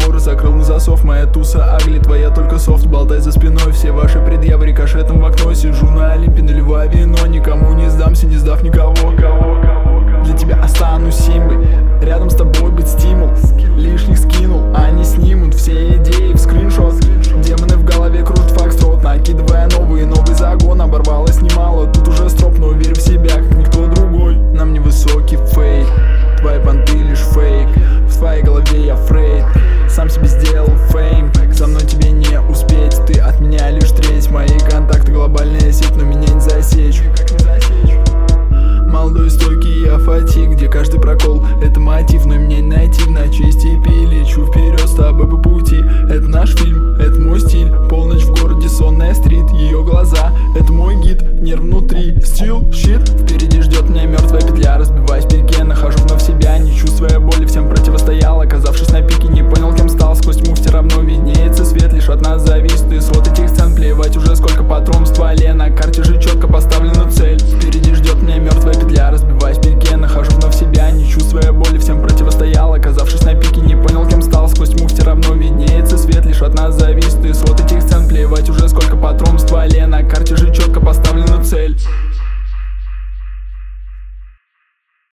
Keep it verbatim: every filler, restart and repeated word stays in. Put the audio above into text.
разговоры закрыл на засов. Моя туса агли, твоя только софт. Болтай за спиной, все ваши предъявы рикошетом в окно. Сижу на Олимпе, наливаю вино. Никому не сдамся, не сдав никого. Для тебя останусь симбой, рядом с тобой быть стимул. Лишних скинул, они снимут все идеи в скриншот. Демоны в голове кружат фокстрот, накидывая новый новый загон. Оборвалось немало, тут уже строп, но верь в себя, как никто другой. Нам невысокий фейк, твои понты лишь фейк. В твоей голове я фрейд, сам себе сделал фейм. Со мной тебе не успеть, ты от меня лишь треть. Мои контакты глобальная сеть, но меня не засечь. Молодой стойкий я фатик, где каждый прокол это мотив, но меня не найти. На чести пили, лечу вперед с тобой по пути. Это наш фильм, это мой стиль. Полночь в городе, сонная стрит. Ее глаза, это мой гид, нерв внутри. Стил, щит, впереди ждет меня мертвая петля. Разбиваюсь в пике, нахожу вновь себя. Не чувствуя боли, всем противостоял. Оказавшись на пике, не понял, кем стал. Сквозь тьму все равно виднеется свет. Лишь от нас зависит исход этих сцен. Плевать уже сколько патрон в стволе. На карте же четко поставлена цель. Впереди ждет меня мертвая петля. Разбиваюсь в пике, нахожу вновь себя. Не чувствуя боли, всем противостоял. Оказавшись на пике, не понял, кем стал. Сквозь тьму все равно виднеется свет. Лишь от нас зависит исход этих сцен. Плевать уже сколько патрон в стволе. На карте же четко поставлена цель.